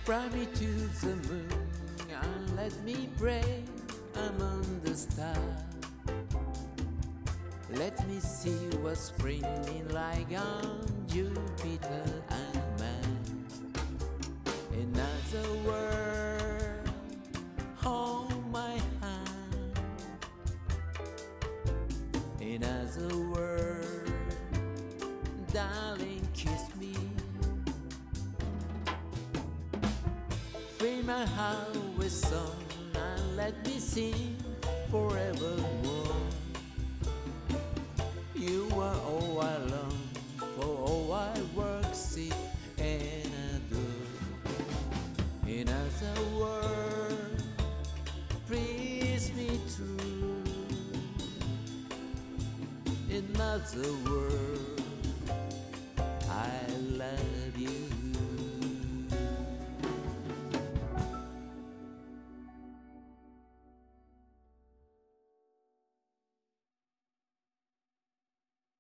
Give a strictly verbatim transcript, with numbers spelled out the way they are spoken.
Fly me to the moon and let me pray among the stars. Let me see what's spring mean like on Jupiter and Mars. In other words, hold my hand. In other words, darling, kiss me. Fill my heart with song and let me sing forevermore. You are all I long for, all I work, seek, and adore. In other words, please me true. In other words, I love you.